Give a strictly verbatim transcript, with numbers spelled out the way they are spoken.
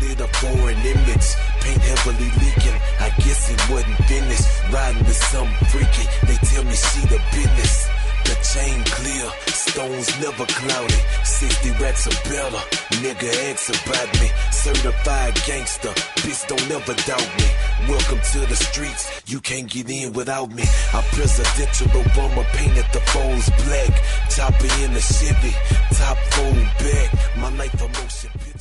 with a foreign image. Paint heavily leaking, I guess it wasn't finished. Riding with something freaky, they tell me she the business. The chain clear, stones never cloudy. Sixty racks or better, nigga ask about me. Certified gangster, bitch don't ever doubt me. Welcome to the streets, you can't get in without me. I'm presidential Obama, painted the foes black. Chopper in the Chevy, top fold back. My life a motion picture.